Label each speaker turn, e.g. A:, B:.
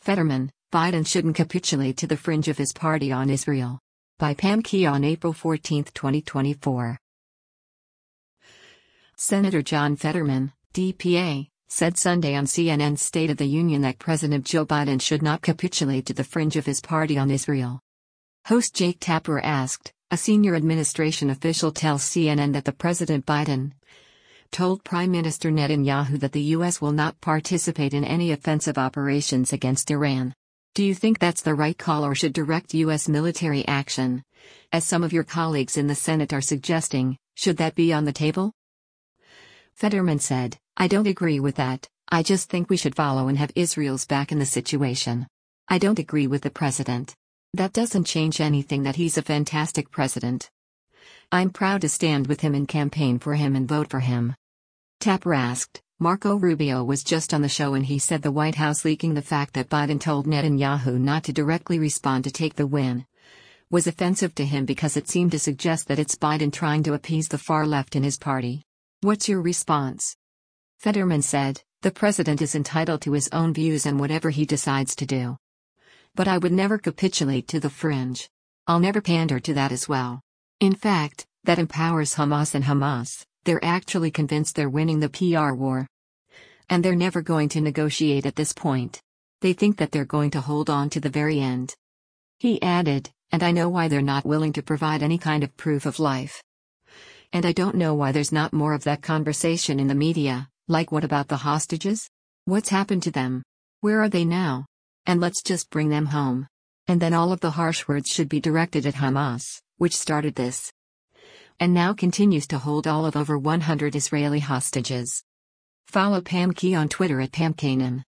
A: Fetterman, Biden shouldn't capitulate to the fringe of his party on Israel. By Pam Key on April 14, 2024. Senator John Fetterman, DPA, said Sunday on CNN's State of the Union that President Joe Biden should not capitulate to the fringe of his party on Israel. Host Jake Tapper asked, a senior administration official tells CNN that the President Biden told Prime Minister Netanyahu that the U.S. will not participate in any offensive operations against Iran. Do you think that's the right call or should direct U.S. military action? As some of your colleagues in the Senate are suggesting, should that be on the table? Fetterman said, I don't agree with that. I just think we should follow and have Israel's back in the situation. I don't agree with the president. That doesn't change anything that he's a fantastic president. I'm proud to stand with him and campaign for him and vote for him. Tapper asked, Marco Rubio was just on the show and he said the White House leaking the fact that Biden told Netanyahu not to directly respond to take the win was offensive to him because it seemed to suggest that it's Biden trying to appease the far left in his party. What's your response? Fetterman said, the president is entitled to his own views and whatever he decides to do. But I would never capitulate to the fringe. I'll never pander to that as well. In fact, that empowers Hamas and Hamas. They're actually convinced they're winning the PR war. And they're never going to negotiate at this point. They think that they're going to hold on to the very end. He added, and I know why they're not willing to provide any kind of proof of life. And I don't know why there's not more of that conversation in the media, like what about the hostages? What's happened to them? Where are they now? And let's just bring them home. And then all of the harsh words should be directed at Hamas, which started this. And now continues to hold all of over 100 Israeli hostages. Follow Pam Key on Twitter at PamKanan.